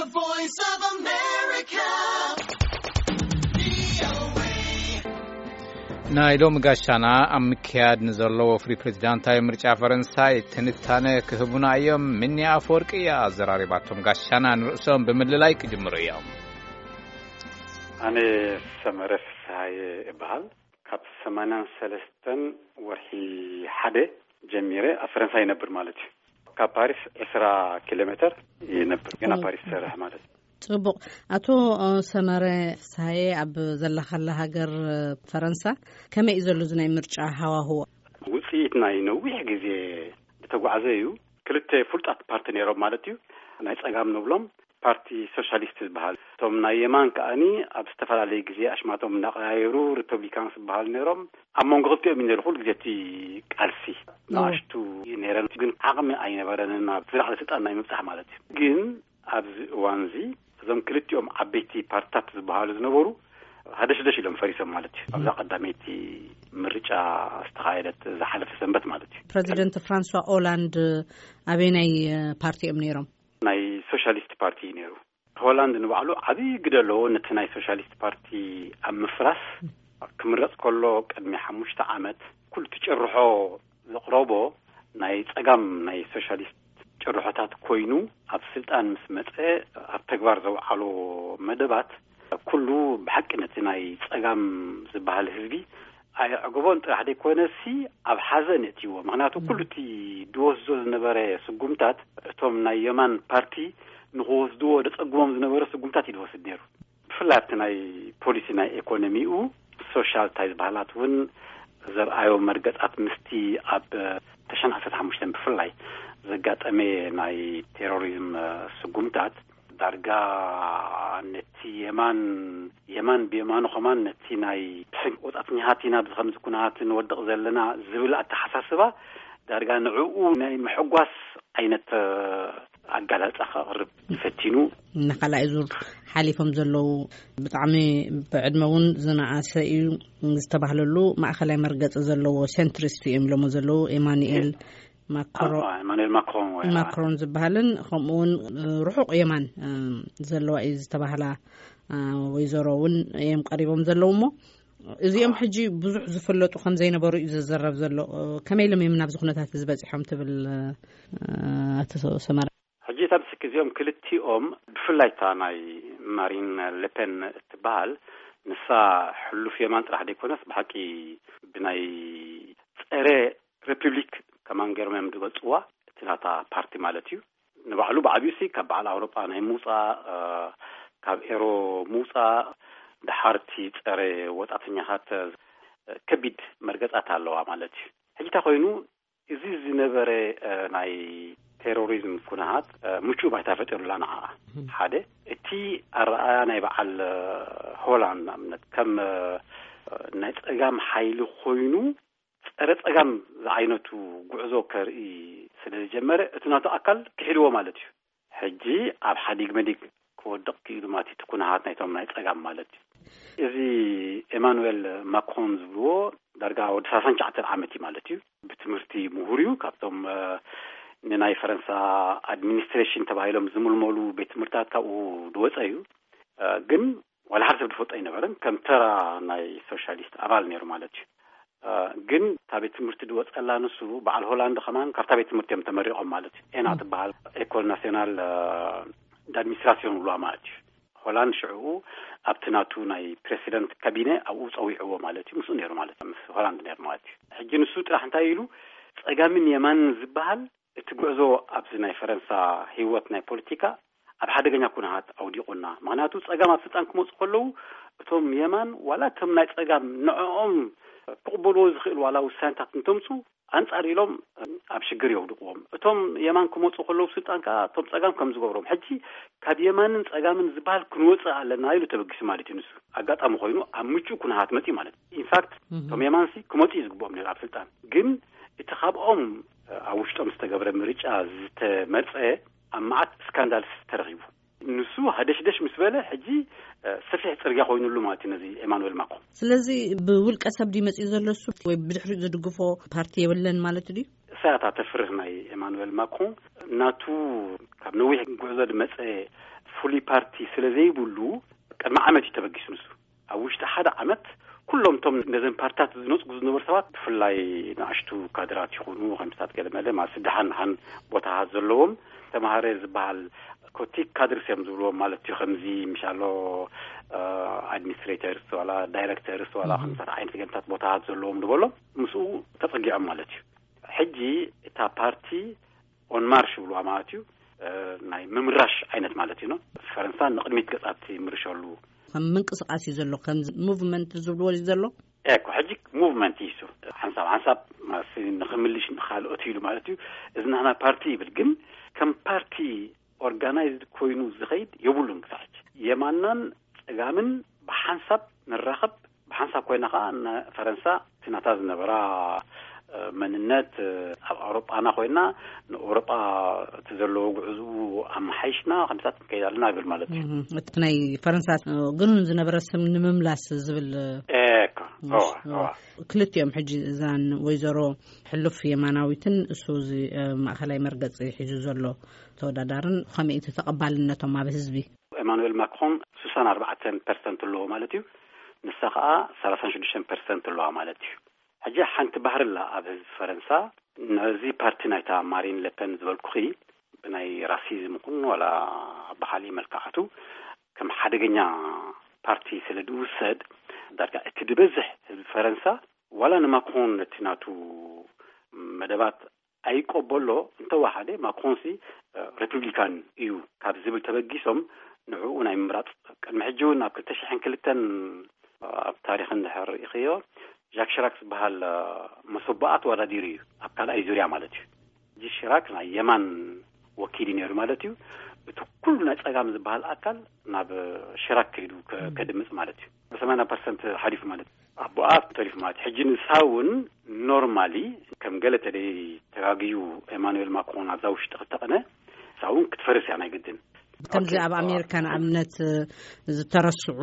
The Voice of America. ናይሎም ጋሻና አምኪያድ ንዘለው ፍሪ ፕሬዝዳንታዊ ምርጫ ፈረንሳይ ትንታነ ክህቡና እዮም ምን ያፈርቅ ያዘራሪባቶም ጋሻና ንርሶም በመለላይ ክጅምሩ እዮም አነ ሰመረፍ ሳይ ባህል ካብ 83 ወርሒ ሓደ ጀሚረ ፈረንሳይ ነበር ማለት ካብ ፓሪስ 10 ኪሎሜትር ነበር ገና ፓሪስ ሰራህ ማለት ጽቡቅ አቶ ሰመረ ሳይ አብ ዘለኸለ ሀገር ፈረንሳ ከመይ ዘሎ ዝናይ ምርጫ ሃዋህው ውጽኢት ናይ ነው ይህ ጊዜ ተጓዘዩ ክልተ ፍልጣት ፓርትነሮም ማለት እዩ ናይ ጸጋም ንብሎም ፓርቲ ሶሻሊስት ዝበሃል ቶም ናይ የማን ከኣኒ ኣብ ዝተፈላለዩ ጊዜ አሽማቶም እናቀያየሩ ሪፐብሊካንስ ዝበሃል ነሮም ኣብ መንጎ ክልቲኦም ይነሩ ኩሉ ጊዜ ቃልሲ ናሽቱ ነረን ግን ዓቕሚ ኣይነበረን ኣብ ዝላዕለ ስልጣን ናይ ምብፃሕ ማለት እዩ ግን ኣብዚ እዋንዚ እዞም ክልቲኦም ዓበይቲ ፓርቲታት ዝበሃሉ ዝነበሩ ሃደሽ ኢሎም ፈሪሶም ማለት እዩ ኣብዛ ቀዳመይቲ ምርጫ ዝተኻየደት ዝሓለፈ ሰንበት ማለት እዩ ፕሬዚደንት ፍራንሷ ኦላንድ ኣበየናይ ፓርቲኦም ነይሮም ናይ ሶሻሊስት ፓርቲ ነይሩ ሆላንድ ንባዕሉ ዓብዪ ግደ ኣለዎ ነቲ ናይ ሶሻሊስት ፓርቲ ኣብ ምፍራስ ክምረፅ ከሎ ቅድሚ 5 ዓመት ኩሉ ትጭርሖ ዘቕረቦ ናይ ጸጋም ናይ ሶሻሊስት ጭርሖታት ኮይኑ ኣብ ስልጣን ምስ መፀ ኣብ ተግባር ዘውዓሎ መደባት ኩሉ ብሓቂ ነቲ ናይ ጸጋም ዝበሃል ህዝቢ ኣይዕግቦን ጥራሕ ደይኮነሲ ኣብ ሓዘን እትይዎ ምክንያቱ ኩሉ እቲ ድወስዶ ዝነበረ ስጉምታት እቶም ናይ የማን ፓርቲ ንኽወስድዎ ደጸጉሞም ዝነበረ ስጉምታት ይድወስድ ነይሩ ብፍላይ ኣብቲ ናይ ፖሊሲ ናይ ኢኮኖሚኡ ሶሻል ታይ ዝበሃላት እውን ዘርአዮ መርገጻት ምስቲ ኣብ 2015 ብፍላይ ዘጋጠመ ናይ ቴሮሪዝም ስጉምታት ዳርጋ ነቲ የማን ብየማኑ ኸማን ነቲ ናይ ወጣትኛሃቲና ብኸምዚ ኩናት ንወድቕ ዘለና ዝብል ኣተሓሳስባ ዳርጋ ንዕኡ ናይ ምሕጓስ ዓይነት ኣጋላልጻ ኸቕርብ ፈቲኑ ንኻልኣይ ዙር ሓሊፎም ዘለዉ ብጣዕሚ ብዕድመ እውን ዝነኣሰ እዩ ዝተባህለሉ ማእኸላይ መርገፂ ዘለዎ ሴንትሪስት እዮም ኢሎሞ ዘለዉ ኤማኑኤል ማክሮን ዝበሃልን ከምኡውን ርሑቕ የማን ዘለዋ እዩ ዝተባህላ ወይዘሮ እውን እዮም ቀሪቦም ዘለዉ እሞ እዚኦም ሕጂ ብዙሕ ዝፈለጡ ከም ዘይነበሩ እዩ ዝዘረብ ዘሎ ከመይ ኢሎም እዮም ናብዚ ኩነታት ዝበፂሖም ትብል ኣተሰማር ሕጂ ታብስክ እዚኦም ክልቲኦም ብፍላይታ ናይ ማሪን ለፔን እትበሃል ንሳ ሕሉፍ የማን ጥራሕ ደይኮነስ ብሓቂ ብናይ ፀረ ሪፐብሊክ ከማን ገርመም ድገልጽዋ እቲ ናታ ፓርቲ ማለት እዩ ንባዕሉ ብዓብዩሲ ካብ በዓል ኣውሮጳ ናይ ሙፃእ ካብ ኤሮ ሙፃእ ድሓርቲ ፀረ ወጣትኛታት ከቢድ መርገጻት ኣለዋ ማለት እዩ ሕጂታ ኮይኑ እዚ ዝነበረ ናይ ቴሮሪዝም ኩናት ምቹእ ባይታ ፈጢሩላ ንዓ ሓደ እቲ ኣረኣያ ናይ በዓል ሆላንድ ናምነት ከም ናይ ጸጋም ሓይሊ ኮይኑ ፀረ ጸጋም ዝዓይነቱ ጉዕዞ ከርኢ ስለ ዝጀመረ እቲ ናቱ ኣካል ክሒልዎ ማለት እዩ ሕጂ ኣብ ሓዲግ መዲግ ክወድቕ ክኢሉ ማለት እቲ ኩናት ናይቶም ናይ ጸጋም ማለት እዩ እዚ ኤማኑኤል ማክሮን ዝብልዎ ዳርጋ ወዲ 39 ዓመት እዩ ማለት እዩ ብትምህርቲ ምሁር እዩ ካብቶም ንናይ ፈረንሳ ኣድሚኒስትሬሽን ተባሂሎም ዝምልመሉ ቤት ትምህርትታት ካብኡ ድወፀ እዩ ግን ዋላ ሓደ ሰብ ድፈልጦ ኣይነበረን ከም ተራ ናይ ሶሻሊስት ኣባል ነይሩ ማለት እዩ ግን ታቤት ትምህርቲ ድወፀላ ንሱ በዓል ሆላንድ ኸማን ካብታ ቤት ትምህርቲ እዮም ተመሪቖም ማለት እዩ ኤና ትበሃል ኤኮል ናሲዮናል ዳድሚኒስትራሲዮን ብሏ ማለት እዩ ሆላንድ ሽዑኡ ኣብቲ ናቱ ናይ ፕሬሲደንት ካቢነ ኣብኡ ፀዊዕዎ ማለት እዩ ምስኡ ነይሩ ማለት እዩ ምስ ሆላንድ ነይሩ ማለት እዩ ሕጂ ንሱ ጥራሕ እንታይ ኢሉ ጸጋምን የማን ዝበሃል እቲ ጉዕዞ ኣብዚ ናይ ፈረንሳ ህይወት ናይ ፖለቲካ ኣብ ሓደገኛ ኩናት ኣውዲቑና ምክንያቱ ጸጋም ኣብ ስልጣን ክመፁ ከለዉ እቶም የማን ዋላ እቶም ናይ ጸጋም ንዕኦም ክቕበልዎ ዝኽእል ዋላ ውሳነታት እንተምፁ ኣንጻር ኢሎም ኣብ ሽግር የውድቕዎም እቶም የማን ክመፁ ከለዉ ስልጣን ከዓ እቶም ጸጋም ከም ዝገብሮም ሕጂ ካብ የማንን ጸጋምን ዝበሃል ክንወፅእ ኣለና ኢሉ ተበጊሱ ማለት እዩ ንሱ ኣጋጣሚ ኮይኑ ኣብ ምቹእ ኩናት መፂ ማለት እዩ ኢንፋክት እቶም የማንሲ ክመፁ እዩ ዝግብኦም ነይሩ ኣብ ስልጣን ግን እቲ ካብኦም ኣብ ውሽጦም ዝተገብረ ምርጫ ዝተመርፀ ኣብ መዓት ስካንዳል ተረኺቡ ንሱ ሃደሽ ምስ በለ ሕጂ ሰፊሕ ጽርግያ ኮይኑሉ ማለት እዩ ነዚ ኤማኑኤል ማክሮን ስለዚ ብውልቀ ሰብ ዲመጽእ ዘለሱ ወይ ብድሕሪኡ ዝድግፎ ፓርቲ የብለን ማለት እዩ ሳያታ ተፍርህ ናይ ኤማኑኤል ማክሮን ናቱ ካብ ነዊሕ ጉዕዞ ድመፀ ፉሊ ፓርቲ ስለዘይብሉ ቅድሚ ዓመት ይተበጊሱ ንሱ ኣብ ውሽጢ ሓደ ዓመት ኩሎም ቶም ነዘን ፓርቲታት ዝነፅጉ ዝነበሩ ሰባት ብፍላይ ንኣሽቱ ካድራት ይኹኑ ከምስታት ገለመለ ማስድሓን ቦታታት ዘለዎም ተማሃረ ዝበሃል ኮቲክ ካድርስ እዮም ዝብልዎም ማለት እዩ ከምዚ ምሻሎ ኣድሚኒስትሬተርስ ዋላ ዳይሬክተርስ ዋላ ከምስታት ዓይነት ገምታት ቦታታት ዘለዎም ንበሎ ምስኡ ተፀጊዖም ማለት እዩ ሕጂ እታ ፓርቲ ኦን ማርሽ ብልዋ ማለት እዩ ናይ ምምራሽ ዓይነት ማለት እዩ ፈረንሳ ንቅድሚት ገጻት ይምርሸሉ ከም ምንቅስቃስ እዩ ዘሎ ከም ሙቭመንት ዝብልዎ ዘሎ እኮ ሕጂ ሙቭመንት ይሱ ሓንሳብ ንኽምልሽ ንኻልኦት ኢሉ ማለት እዩ እዚ ንሕና ፓርቲ ይብል ግን ከም ፓርቲ ኦርጋናይዝድ ኮይኑ ዝኸይድ የብሉን ክሳዕ የማናን ፀጋምን ብሓንሳብ ንራኸብ ብሓንሳብ ኮይና ከዓ ፈረንሳ ትናታ ዝነበራ መንነት ኣብ ኣውሮጳና ኮይና ንኣውሮጳ ተዘለዎ ጉዕዙ ኣመሓይሽና ከምታት ከይዳልና ይብል ማለት እዩ እቲ ናይ ፈረንሳ ግን ዝነበረ ስም ንምምላስ ዝብል ክልቲኦም ሕጂ እዛን ወይዘሮ ሕሉፍ የማናዊትን እሱ ማእኸላይ መርገፂ ሒዙ ዘሎ ተወዳዳርን ከመይ ተቀባልነቶም ኣብ ህዝቢ ኤማኑኤል ማክሮን 64% ኣለዎ ማለት እዩ ንሳ ከዓ 36% ኣለዋ ማለት እዩ ሕጂ ሓንቲ ባህርላ ኣብ ህዝቢ ፈረንሳ ነዚ ፓርቲ ናይታ ማሪን ለፔን ዝበልኩኺ ብናይ ራሲዝም ኩን ወላ ባህሊ መልክዓቱ ከም ሓደገኛ ፓርቲ ስለድውሰድ ዳርጋ እቲ ድበዝሕ ህዝቢ ፈረንሳ ወላ ንማክሮን ነቲናቱ መደባት ኣይቆበሎ እንተዋሓደ ማክሮንሲ ሪፐብሊካን እዩ ካብ ዝብል ተበጊሶም ንዕኡ ናይ ምራጥ ቅድሚ ሕጂ እውን ኣብ 2002 ኣብ ታሪክ እንድሕር ይኽዮ ጃክ ሽራክ ዝበሃል መሰባኣት ወዳዲሩ እዩ ኣብ ካልኣይ ዙርያ ማለት እዩ ጂ ሽራክ ናይ የማን ወኪል ነይሩ ማለት እዩ እቲ ኩሉ ናይ ፀጋም ዝበሃል ኣካል ናብ ሽራክ ከይዱ ከድምፅ ማለት እዩ 80% ሓዲፉ ማለት ኣቦኣት ተሪፍ ማለት ሕጂ ንሳውን ኖርማሊ ከም ገለ ተጋግዩ ኤማኑኤል ማክሮን ኣብዛ ውሽጢ ክተቐነ ሳውን ክትፈርስ ያ ናይ ግድን ከምዚ ኣብ ኣሜሪካን ኣብነት ዝተረስዑ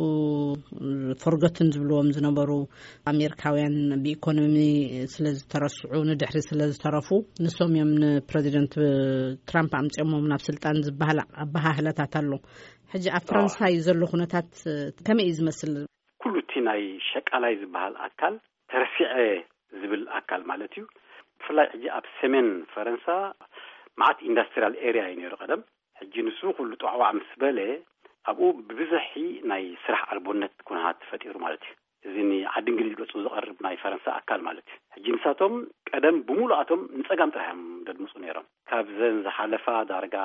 ፈርገትን ዝብልዎም ዝነበሩ ኣሜሪካውያን ብኢኮኖሚ ስለዝተረስዑ ንድሕሪ ስለዝተረፉ ንሶም እዮም ንፕሬዚደንት ትራምፕ ኣምፅኦሞም ናብ ስልጣን ዝበሃል ኣባሃህለታት ኣሎ ሕጂ ኣብ ፈረንሳይ ዘሎ ኩነታት ከመይ ዝመስል ኩሉ እቲ ናይ ሸቃላይ ዝበሃል ኣካል ተረሲዐ ዝብል ኣካል ማለት እዩ ብፍላይ ሕጂ ኣብ ሰሜን ፈረንሳ ማዓት ኢንዳስትሪያል ኤሪያ እዩ ነይሩ ቀደም ሕጂ ንሱ ኩሉ ጠዕዋዕ ምስ በለ ኣብኡ ብብዝሒ ናይ ስራሕ ኣልቦነት ኩነታት ተፈጢሩ ማለት እዩ እዚ ዓዲ እንግሊዝ ገፁ ዝቐርብ ናይ ፈረንሳ ኣካል ማለት እዩ ሕጂ ንሳቶም ቀደም ብሙሉኣቶም ንፀጋም ጥራሕዮም ደድምፁ ነይሮም ካብ ዘን ዝሓለፋ ዳርጋ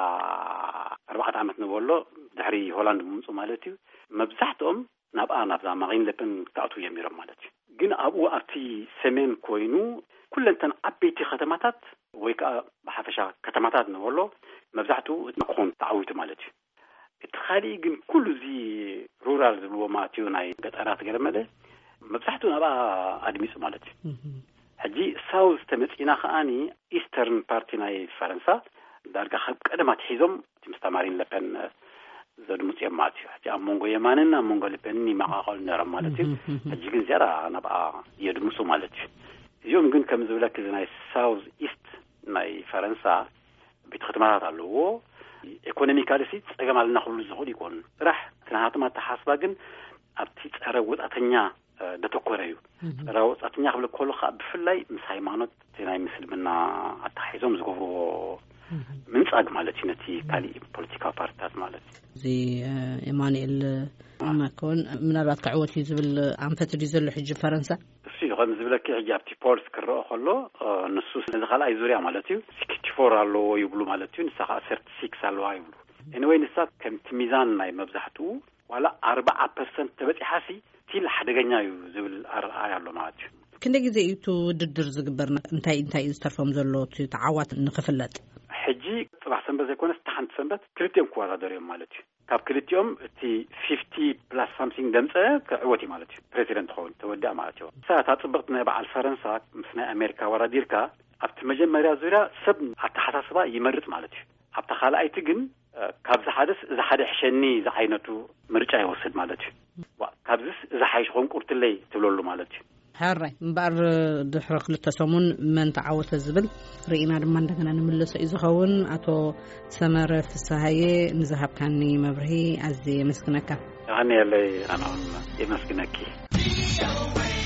4 ዓመት ንበሎ ድሕሪ ሆላንድ ብምፁ ማለት እዩ መብዛሕትኦም ናብዛ ማሪን ለፔን ክኣትዉ እዮም ነይሮም ማለት እዩ ግን ኣብኡ ኣብቲ ሰሜን ኮይኑ ኩለንተን ዓበይቲ ከተማታት ወይ ከዓ ብሓፈሻ ከተማታት ንበሎ መብዛሕትኡ ማክሮን ተዓዊቱ ማለት እዩ እቲ ካሊእ ግን ኩሉ እዚ ሩራል ዝብልዎ ማለት እዩ ናይ ገጠራት ገለመለ መብዛሕትኡ ናብኣ ኣድሚፁ ማለት እዩ ሕጂ ሳውዝ ተመፂና ከዓኒ ኢስተርን ፓርቲ ናይ ፈረንሳ ዳርጋ ካብ ቀደማት ሒዞም ምስታ ማሪን ለፔን ዘድምፁ እዮም ማለት እዩ ሕጂ ኣብ ሞንጎ የማንን ኣብ ሞንጎ ለፔንን ይመቃቀሉ ነይሮም ማለት እዩ ሕጂ ግን ዝያዳ ናብኣ የድምፁ ማለት እዩ እዚኦም ግን ከም ዝብለክ እዚ ናይ ሳውዝ ኢስት ናይ ፈረንሳ ቤት ከተማታት ኣለዎ ኢኮኖሚካሊ ፀገም ኣለና ክብሉ ዝኽእሉ ይኮኑ ጥራሕ ትናሃትማ ተሓስባ ግን ኣብቲ ፀረ ወፃተኛ ደተኮረ እዩ ፀረ ወፃተኛ ክብል ከሎ ከዓ ብፍላይ ምስ ሃይማኖት ናይ ምስልምና ኣተሓሒዞም ዝገብርዎ ምንፃግ ማለት እዩ ነቲ ካሊእ ፖለቲካዊ ፓርቲታት ማለት እዩ እዚ ኤማኑኤል ማክሮን ምናልባት ክዕወት እዩ ዝብል ኣንፈት ድዩ ዘሎ ሕጂ ፈረንሳ እሱ ከም ዝብለኪ ሕጂ ኣብቲ ፖልስ ክረአ ከሎ ንሱ እዚ ካልኣይ ዙርያ ማለት እዩ 64 ኣለዎ ይብሉ ማለት እዩ ንሳ ከዓ 36 ኣለዋ ይብሉ anyway ንሳ ከምቲ ሚዛን ናይ መብዛሕትኡ ዋላ 40% ተበፂሓሲ ቲል ሓደገኛ እዩ ዝብል ኣርኣያ ኣሎ ማለት እዩ ክንደይ ግዜ እዩ ውድድር ዝግበርና እንታይ ዝተርፎም ዘሎ ተዓዋት ንኽፍለጥ ሕጂ ፅባሕ ሰንበት ዘይኮነስ ተሓንቲ ሰንበት ክልቲኦም ክወዳደርዮም ማለት እዩ ካብ ክልቲኦም እቲ 50+ something ደምፀ ክዕወት ማለት እዩ ፕሬዚደንት ኾን ተወዲኣ ማለት እዩ ሳታ ፅብቕት ናይ በዓል ፈረንሳ ምስ ናይ ኣሜሪካ ወራዲርካ ኣብቲ መጀመርያ ዙርያ ሰብ ኣተሓሳስባ ይመርፅ ማለት እዩ ኣብታ ካልኣይቲ ግን ካብዚ ሓደስ እዚ ሓደ ሕሸኒ ዝዓይነቱ ምርጫ ይወስድ ማለት እዩ ካብዚስ እዚ ሓይሽ ኮንቁርትለይ ትብለሉ ማለት እዩ حراي مبار دحرق للتسمون من تعوت الزبل رئينا لما عندنا نملس إزخون أتو سمر في السهاية نذهب كاني مبرهي عزي مسكنك يعني اللي أنا يمسكنكي